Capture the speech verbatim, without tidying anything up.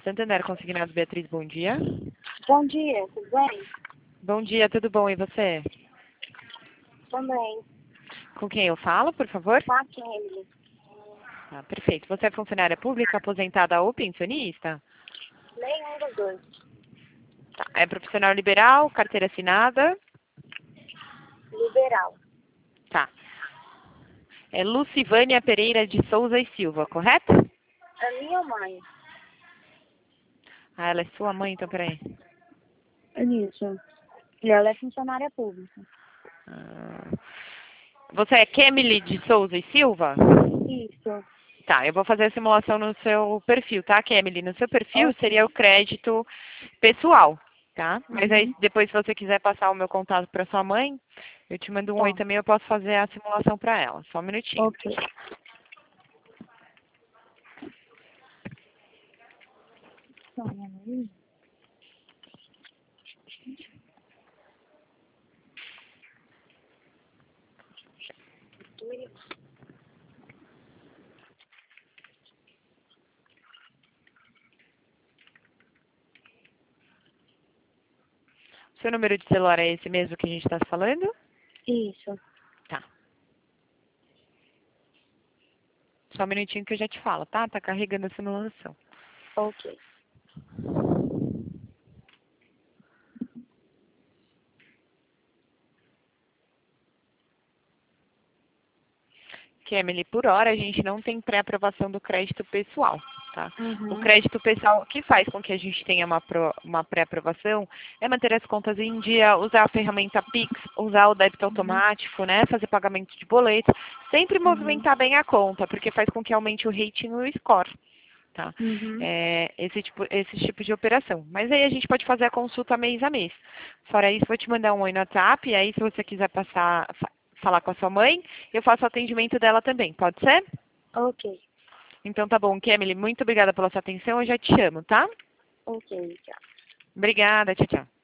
Santander Consignados, Beatriz, bom dia. Bom dia, tudo bem? Bom dia, tudo bom? E você? Também. Com quem eu falo, por favor? Com a Kelly. Ah, perfeito. Você é funcionária pública, aposentada ou pensionista? Nenhum dos dois. Tá. É profissional liberal, carteira assinada? Liberal. Tá. É Lucivânia Pereira de Souza e Silva, correto? A minha mãe. Ah, ela é sua mãe, então peraí. Isso. E ela é funcionária pública. Ah, Você é Kemily de Souza e Silva? Isso. Tá, eu vou fazer a simulação no seu perfil, tá, Kemily? No seu perfil Ok. seria o crédito pessoal, tá? Mas aí Uhum. depois, se você quiser passar o meu contato para sua mãe, eu te mando um oi Tá. também, eu posso fazer a simulação para ela. Só um minutinho. Ok. Seu número de celular é esse mesmo que a gente está falando? Isso. Tá. Só um minutinho que eu já te falo, tá? Tá carregando a simulação. Ok. Que, Emily, por hora a gente não tem pré-aprovação do crédito pessoal, tá? O Uhum. crédito pessoal, o que faz com que a gente tenha uma, pro- uma pré-aprovação é manter as contas em dia, usar a ferramenta Pix, usar o débito Uhum. automático, né? Fazer pagamento de boleto, sempre Uhum. movimentar bem a conta, porque faz com que aumente o rating e o score. Tá? Uhum. É, esse, tipo, esse tipo de operação. Mas aí a gente pode fazer a consulta mês a mês. Fora isso, vou te mandar um oi no WhatsApp, e aí se você quiser passar, fa- falar com a sua mãe, eu faço o atendimento dela também, pode ser? Ok. Então tá bom, Kemily, muito obrigada pela sua atenção, eu já te chamo, tá? Ok, tchau. Obrigada, tchau, tchau.